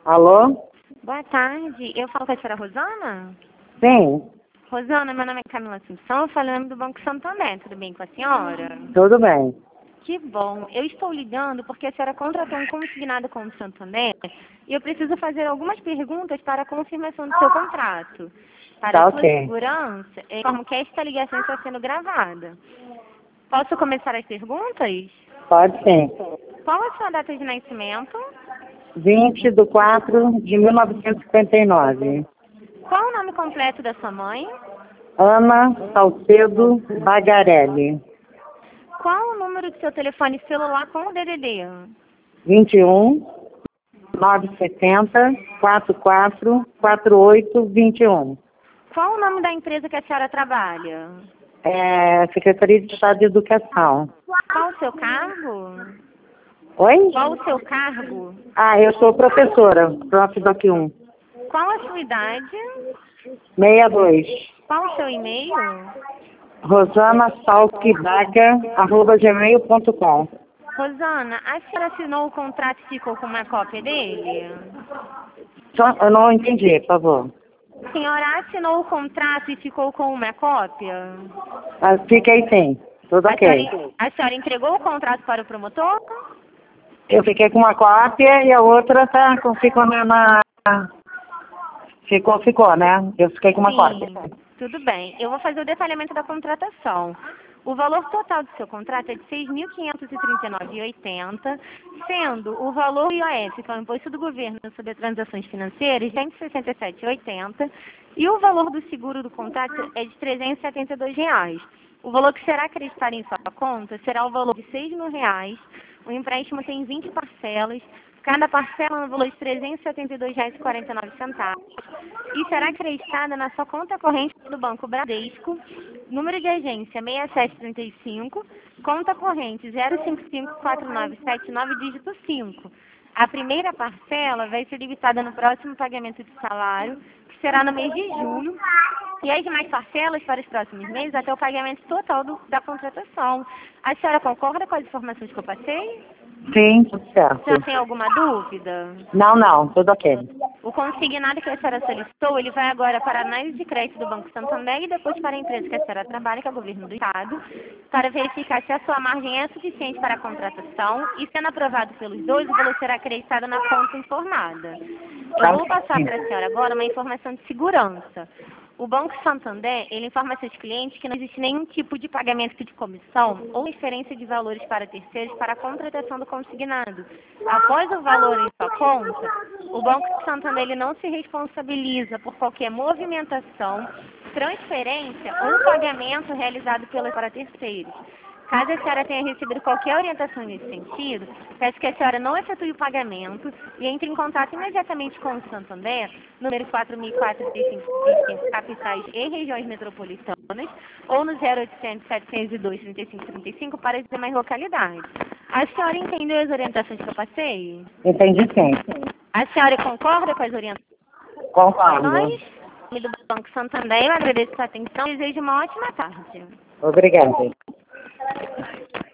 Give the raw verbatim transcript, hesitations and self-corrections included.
Alô? Boa tarde. Eu falo com a senhora Rosana? Sim, Rosana, meu nome é Camila Assunção, falando do Banco Santander. Tudo bem com a senhora? tudo bem. Que bom. Eu estou ligando porque a senhora contratou um consignado com o Santander e eu preciso fazer algumas perguntas para a confirmação do seu contrato. Para Tá a sua ok. segurança, eu informo que esta ligação está sendo gravada. Posso começar as perguntas? Pode sim. Qual a sua data de nascimento? vinte de quatro de mil novecentos e cinquenta e nove. Qual o nome completo da sua mãe? Ana Salcedo Bagarelli. Qual o número do seu telefone celular com o D D D? vinte e um, novecentos e setenta, quarenta e quatro, quarenta e oito, vinte e um. Qual o nome da empresa que a senhora trabalha? É, Secretaria de Estado de Educação. Qual o seu cargo? Oi? Qual o seu cargo? Ah, eu sou professora, prof. Doc um. Qual a sua idade? sessenta e dois. Qual o seu e-mail? Rosana Salquivaga, arroba gmail ponto com. Rosana, a senhora assinou o contrato e ficou com uma cópia dele? Só- Eu não entendi, por favor. A senhora assinou o contrato e ficou com uma cópia? Ah, fiquei sim, tudo A ok. senhora, a senhora entregou o contrato para o promotor? Eu fiquei com uma cópia e a outra tá, com- ficou na, na- Ficou, ficou, né? Eu fiquei com uma cópia. Sim, tudo bem. Eu vou fazer o detalhamento da contratação. O valor total do seu contrato é de seis mil quinhentos e trinta e nove reais e oitenta centavos, sendo o valor I O S, que é o Imposto do Governo sobre Transações Financeiras, de cento e sessenta e sete reais e oitenta centavos, e o valor do seguro do contrato é de trezentos e setenta e dois reais. O valor que será acreditado em sua conta será o valor de seis mil reais. O empréstimo tem vinte parcelas. Cada parcela no valor de trezentos e setenta e dois reais e quarenta e nove centavos e será acreditada na sua conta corrente do Banco Bradesco, número de agência seis sete três cinco, conta corrente zero cinco cinco quatro nove sete nove, dígito cinco. A primeira parcela vai ser debitada no próximo pagamento de salário, que será no mês de julho, e as demais parcelas para os próximos meses até o pagamento total do- da contratação. A senhora concorda com as informações que eu passei? Sim, tudo A certo. senhora tem alguma dúvida? Não, não, tudo ok. O consignado que a senhora solicitou, ele vai agora para a análise de crédito do Banco Santander e depois para a empresa que a senhora trabalha, que é o governo do Estado, para verificar se a sua margem é suficiente para a contratação e, sendo aprovado pelos dois, o valor será acreditado na conta informada. Eu vou passar para a senhora agora uma informação de segurança. O Banco Santander, ele informa a seus clientes que não existe nenhum tipo de pagamento de comissão ou transferência de valores para terceiros para a contratação do consignado. Após o valor em sua conta, o Banco Santander ele não se responsabiliza por qualquer movimentação, transferência ou pagamento realizado pelos para terceiros. Caso a senhora tenha recebido qualquer orientação nesse sentido, peço que a senhora não efetue o pagamento e entre em contato imediatamente com o Santander, número quatro mil e quatro, seis cinco seis cinco, capitais e regiões metropolitanas, ou no zero oitocentos, setecentos e dois, trinta e cinco trinta e cinco para as demais localidades. A senhora entendeu as orientações que eu passei? Entendi sim. A senhora concorda com as orientações? Concordo. Em nome do Banco Santander, eu agradeço a sua atenção e desejo uma ótima tarde. Obrigada.